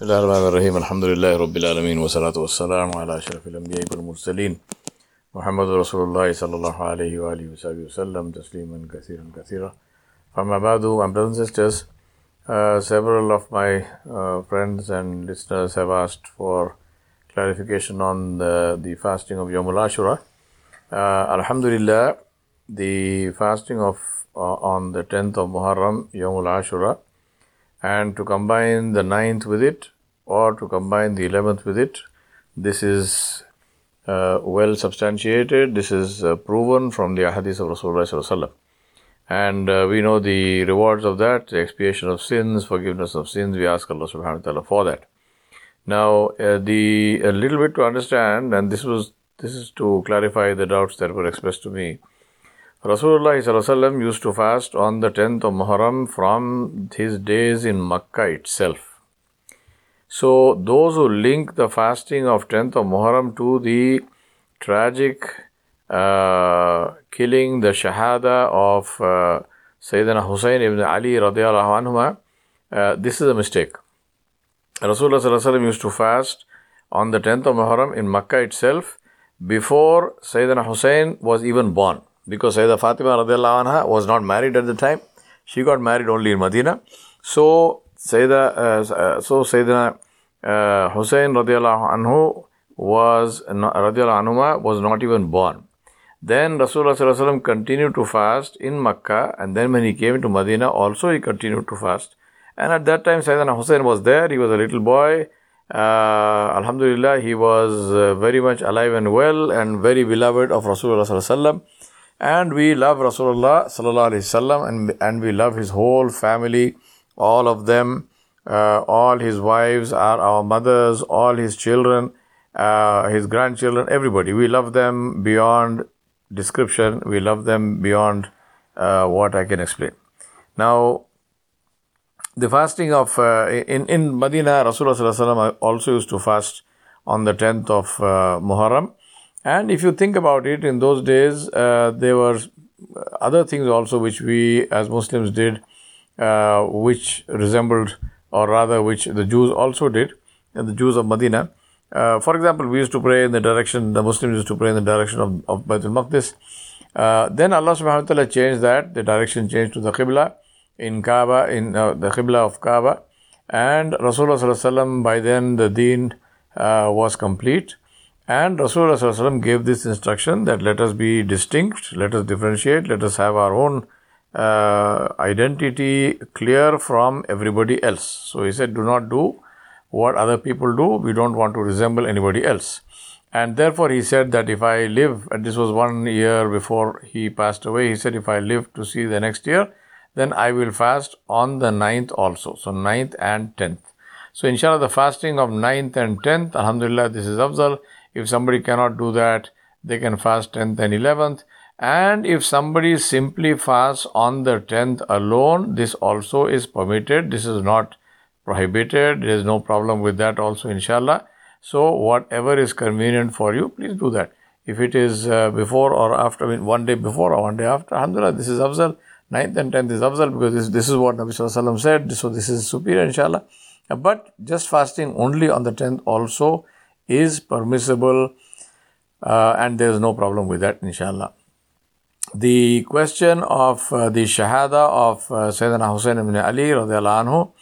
Bismillahirrahmanirrahim. Alhamdulillahi Rabbil Alameen. Wa salatu wa salamu ala ashrafil anbiya'i wal mursaleen. Muhammadur Rasulullah sallallahu alayhi wa alihi wa sallam. Tasliman kathiran kathira. Amma ba'du, my brothers and sisters, several of my friends and listeners have asked for clarification on the fasting of Yawmul Ashura. Alhamdulillah, the fasting of on the 10th of Muharram, Yawmul Ashura, and to combine the 9th with it, or to combine the 11th with it, this is well substantiated. This is proven from the ahadith of Rasulullah sallallahu alaihi wasallam. And we know the rewards of that, the expiation of sins, forgiveness of sins. We ask Allah subhanahu wa ta'ala for that. Now, a little bit to understand, and this is to clarify the doubts that were expressed to me. Rasulullah sallallahu alaihi wasallam used to fast on the 10th of Muharram from his days in Makkah itself. So, those who link the fasting of 10th of Muharram to the tragic killing, the shahada of Sayyidina Hussein ibn Ali radiallahu anhu, this is a mistake. Rasulullah sallallahu alaihi wasallam used to fast on the 10th of Muharram in Makkah itself before Sayyidina Hussein was even born. Because Sayyidah Fatima radiallahu anha was not married at the time. She got married only in Medina. So Sayyidina Hussein radiallahu anhu was not even born. Then Rasulullah sallallahu alaihi wasallam continued to fast in Makkah, and then when he came to Medina also he continued to fast. And at that time Sayyidina Hussein was there. He was a little boy. Alhamdulillah, he was very much alive and well and very beloved of Rasulullah sallallahu alaihi wasallam. And we love Rasulullah sallallahu alaihi wasallam, and we love his whole family, all of them, all his wives are our mothers, all his children, his grandchildren, everybody. We love them beyond description. We love them beyond what I can explain. Now, the fasting of in Medina, Rasulullah sallallahu alaihi wasallam also used to fast on the 10th of Muharram. And if you think about it, in those days, there were other things also which we as Muslims did, which resembled, or rather which the Jews also did, and the Jews of Medina. For example, we used to pray in the direction, the Muslims used to pray in the direction of Baitul Maqdis. Then Allah subhanahu wa ta'ala changed that, the direction changed to the Qibla in Kaaba, in the Qibla of Kaaba. And Rasulullah sallallahu alaihi wasallam, by then the deen was complete. And Rasulullah sallallahu alaihi wasallam gave this instruction that let us be distinct, let us differentiate, let us have our own identity clear from everybody else. So he said, do not do what other people do. We don't want to resemble anybody else. And therefore he said that if I live, and this was 1 year before he passed away, he said if I live to see the next year, then I will fast on the 9th also. So 9th and 10th. So inshallah, the fasting of 9th and 10th, alhamdulillah, this is afzal. If somebody cannot do that, they can fast 10th and 11th. And if somebody simply fasts on the 10th alone, this also is permitted. This is not prohibited. There is no problem with that also, inshallah. So whatever is convenient for you, please do that. If it is before or after, one day before or one day after, alhamdulillah, this is afzal. 9th and 10th is afzal, because this is what Nabi sallallahu alaihi wasallam said. So this is superior, inshallah. But just fasting only on the 10th also is permissible, and there is no problem with that, inshallah. The question of the shahada of Sayyidina Hussein ibn Ali radiallahu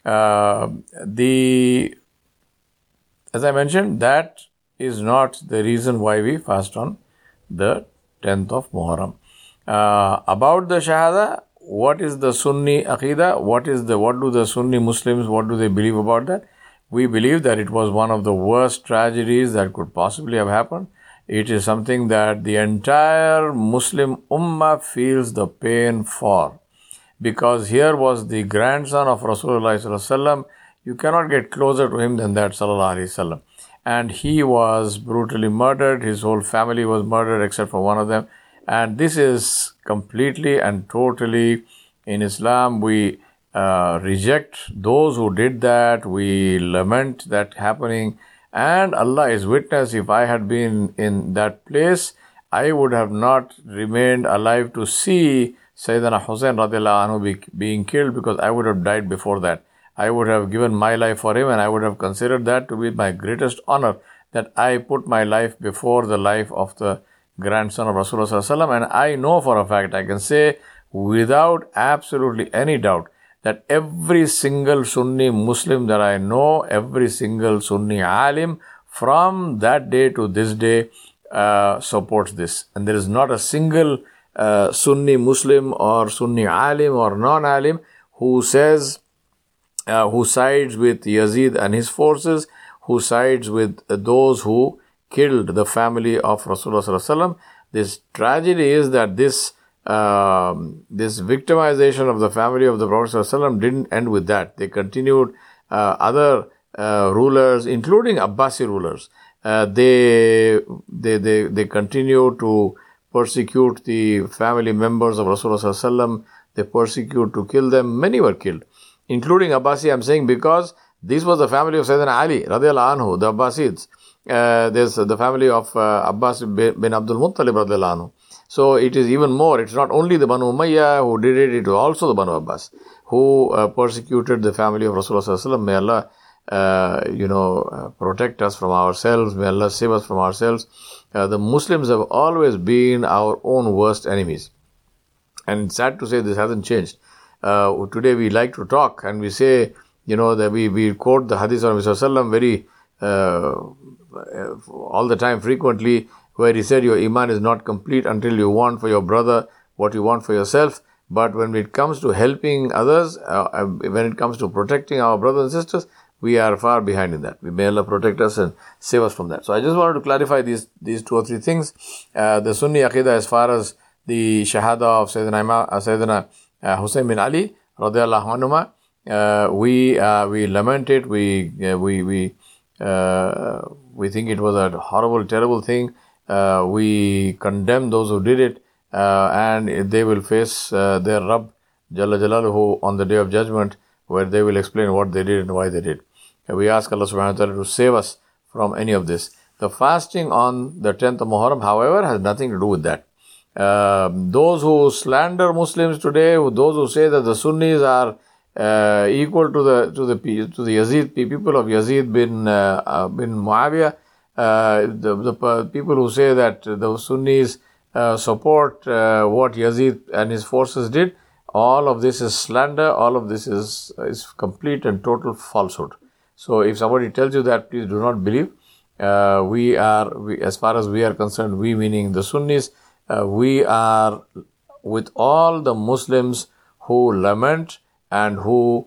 anhu, as I mentioned, that is not the reason why we fast on the 10th of Muharram. About the shahada, what is the Sunni aqidah? What do the Sunni Muslims, what do they believe about that? We believe that it was one of the worst tragedies that could possibly have happened. It is something that the entire Muslim Ummah feels the pain for. Because here was the grandson of Rasulullah sallallahu alaihi wasallam. You cannot get closer to him than that, sallallahu alaihi wasallam. And he was brutally murdered. His whole family was murdered except for one of them. And this is completely and totally, in Islam, we reject those who did that. We lament that happening. And Allah is witness, if I had been in that place, I would have not remained alive to see Sayyidina Hussein radiallahu anhu being killed, because I would have died before that. I would have given my life for him, and I would have considered that to be my greatest honor, that I put my life before the life of the grandson of Rasulullah Sallallahu Alaihi Wasallam. And I know for a fact, I can say without absolutely any doubt, that every single Sunni Muslim that I know, every single Sunni alim from that day to this day supports this. And there is not a single Sunni Muslim or Sunni alim or non-alim who says, who sides with Yazid and his forces, who sides with those who killed the family of Rasulullah Sallallahu Alaihi Wasallam. This tragedy is that this victimization of the family of the Prophet Sallallahu Alaihi Wasallam didn't end with that. They continued. Other rulers, including Abbasi rulers, they continue to persecute the family members of Rasulullah Sallallahu Alaihi Wasallam. They persecute to kill them. Many were killed, including Abbasi. I'm saying because this was the family of Sayyidina Ali radiallahu anhu, the Abbasids. There's the family of Abbas bin Abdul Muttalib radiallahu anhu. So it is even more. It's not only the Banu Umayyah who did it, it was also the Banu Abbas who persecuted the family of Rasulullah Sallallahu Alaihi Wasallam. May Allah, protect us from ourselves. May Allah save us from ourselves. The Muslims have always been our own worst enemies. And it's sad to say this hasn't changed. Today we like to talk and we say, that we quote the hadith of Rasulullah Sallallahu Alaihi Wasallam very all the time, frequently, where he said your iman is not complete until you want for your brother what you want for yourself. But when it comes to helping others, when it comes to protecting our brothers and sisters, we are far behind in that. May Allah protect us and save us from that. So I just wanted to clarify these 2 or 3 things. The Sunni Aqidah, as far as the Shahada of Sayyidina Hussein bin Ali radiallahu anhuma, we lament it. We think it was a horrible, terrible thing. We condemn those who did it, and they will face their Rabb Jalla Jalaluhu on the Day of Judgment, where they will explain what they did and why they did. We ask Allah subhanahu wa ta'ala to save us from any of this. The fasting on the 10th of Muharram, however, has nothing to do with that. Those who slander Muslims today, those who say that the Sunnis are equal to the Yazid people of Yazid bin Muawiyah, the people who say that the Sunnis support what Yazid and his forces did, all of this is slander. All of this is complete and total falsehood. So if somebody tells you that, please do not believe. We, as far as we are concerned, we meaning the Sunnis, we are with all the Muslims who lament and who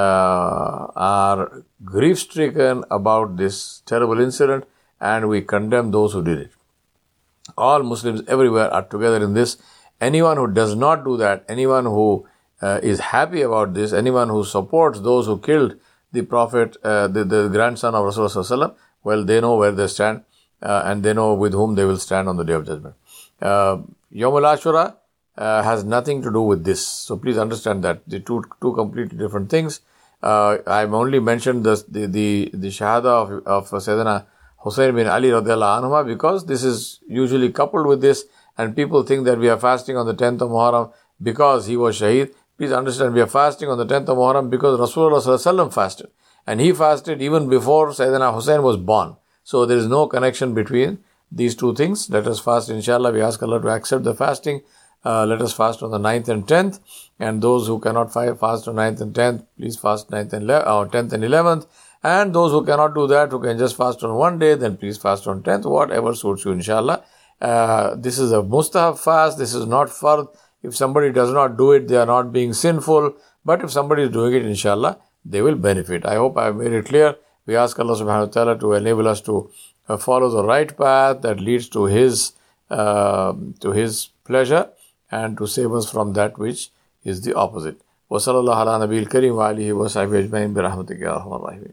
are grief-stricken about this terrible incident, and we condemn those who did it. All Muslims everywhere are together in this. Anyone who does not do that, anyone who is happy about this, anyone who supports those who killed the Prophet, the grandson of Rasulullah Sallallahu Alaihi Wasallam, well, they know where they stand, and they know with whom they will stand on the Day of Judgment. Yawm al-Ashura has nothing to do with this. So please understand that. The two completely different things. I've only mentioned the Shahada of Sayyidina Hussein bin Ali radiallahu anhu because this is usually coupled with this, and people think that we are fasting on the 10th of Muharram because he was Shaheed. Please understand, we are fasting on the 10th of Muharram because Rasulullah Sallallahu Alaihi Wasallam fasted. And he fasted even before Sayyidina Hussein was born. So there is no connection between these two things. Let us fast, inshallah. We ask Allah to accept the fasting. Let us fast on the 9th and 10th. And those who cannot fast on 9th and 10th, please fast 10th and 11th. And those who cannot do that, who can just fast on one day, then please fast on 10th, whatever suits you, inshallah. This is a mustahab fast. This is not fard. If somebody does not do it, they are not being sinful. But if somebody is doing it, inshallah, they will benefit. I hope I have made it clear. We ask Allah subhanahu wa ta'ala to enable us to follow the right path that leads to His pleasure, and to save us from that which is the opposite. Wa sallallahu ala nabiyil kareem wa alihi wa sahbihi ajma'in bi rahmatika ya arhamar rahimin.